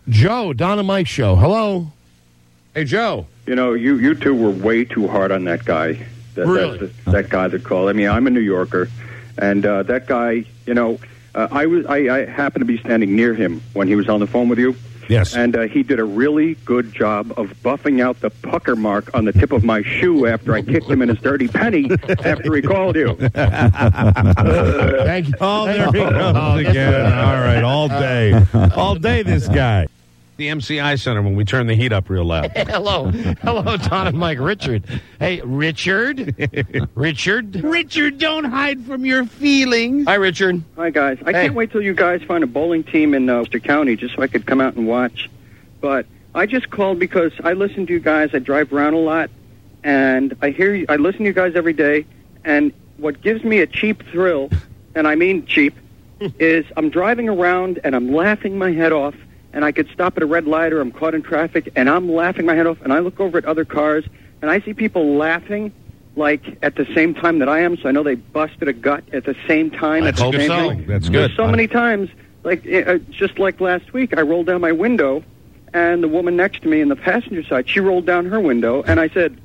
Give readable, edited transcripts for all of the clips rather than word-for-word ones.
Joe, Don and Mike show. Hello. Hey, Joe. You know, you two were way too hard on that guy. Really? That guy that called. I mean, I'm a New Yorker, and that guy, you know, I happened to be standing near him when he was on the phone with you. Yes. And he did a really good job of buffing out the pucker mark on the tip of my shoe after I kicked him in his dirty penny after he called you. Thank you. Oh, there he goes again. All right, all day. All day, this guy. The MCI Center when we turn the heat up real loud. Hello, Don and Mike. Richard. Hey, Richard. Richard, don't hide from your feelings. Hi, Richard. Hi, guys. I can't wait till you guys find a bowling team in Worcester County just so I could come out and watch. But I just called because I listen to you guys. I drive around a lot, and I listen to you guys every day. And what gives me a cheap thrill, and I mean cheap, is I'm driving around and I'm laughing my head off. And I could stop at a red light or I'm caught in traffic, and I'm laughing my head off, and I look over at other cars, and I see people laughing, like, at the same time that I am, so I know they busted a gut at the same time. That's a good song. That's good. So many times, like, just like last week, I rolled down my window, and the woman next to me in the passenger side, she rolled down her window, and I said,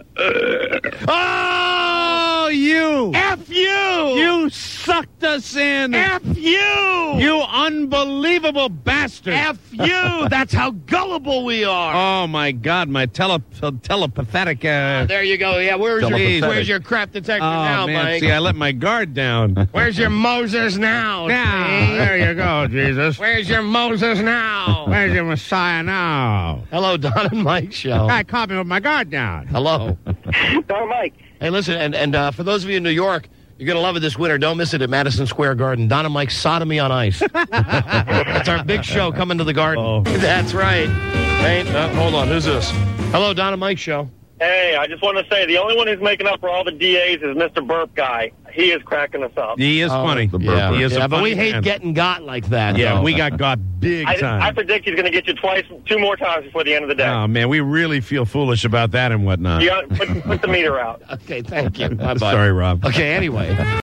Oh, you! F you! You sucked us in! F you! You unbelievable bastard! F you! That's how gullible we are. Oh, my God, my telepathetic... There you go. Yeah, where's your crap detector now, man, Mike? see, I let my guard down. Where's your Moses now? Now, there you go, Jesus. Where's your Moses now? Where's your Messiah now? Hello, Don and Mike show. I caught me with my guard down. Hello. Don Mike. Hey, listen, and for those of you in New York, you're going to love it this winter. Don't miss it at Madison Square Garden. Don and Mike's Sodomy on Ice. That's our big show coming to the Garden. Oh. That's right. Hey, hold on. Who's this? Hello, Don and Mike show. Hey, I just want to say the only one who's making up for all the DAs is Mr. Burp Guy. He is cracking us up. He is funny. Yeah, He is a but we funny hate man. getting got like that. Yeah, though. we got big time. I predict he's going to get you two more times before the end of the day. Oh, man, we really feel foolish about that and whatnot. You got put the meter out. Okay, thank you. Bye-bye. Sorry, Rob. Okay, anyway.